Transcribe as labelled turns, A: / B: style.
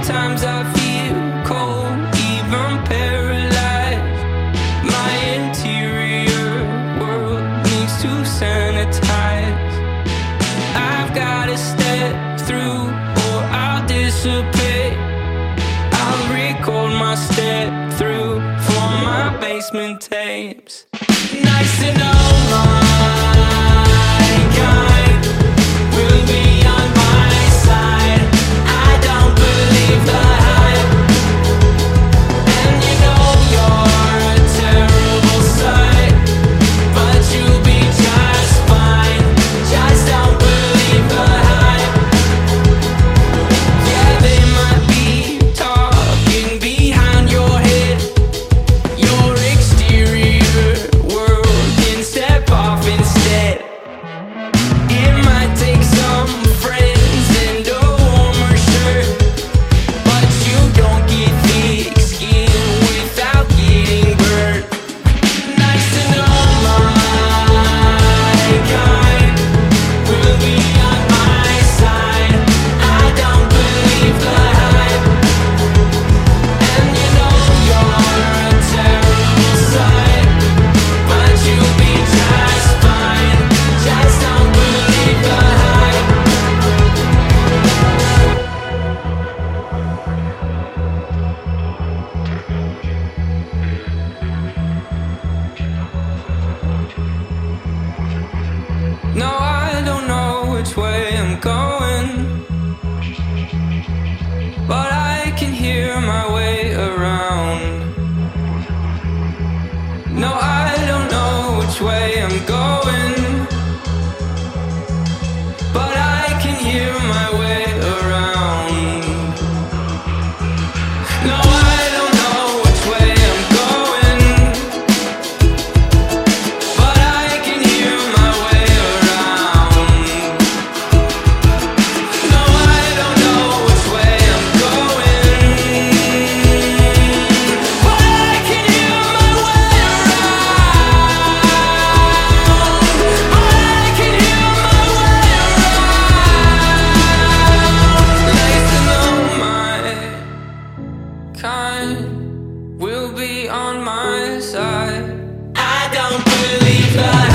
A: Sometimes I feel cold, even paralyzed. My interior world needs to sanitize. I've gotta step through or I'll dissipate. I'll record my step through for my basement tapes. Nice to know my kind will be on my side. I don't believe the hype, and you know you're a terrible sight, but you'll be just fine. Just don't believe the hype. Yeah, they might be talking behind your head. Your exterior world can step off instead. It might take some friends and a warmer shirt, but you don't get thick skin without getting burnt. Nice to know my kind will be on my side. I don't believe the hype, and you know you're a terrible sight, but you'll be just fine. Just don't believe the hype. No, I don't know which way I'm going, but I can hear my way around. No, I don't know which way I'm going, but I can hear my way around. No, I don't know which way I'm going, but I can hear my way around. No, I don't know which way I'm going, but I can hear my way around. But I can hear my way around. Nice to know my kind will be on my side. I don't believe that.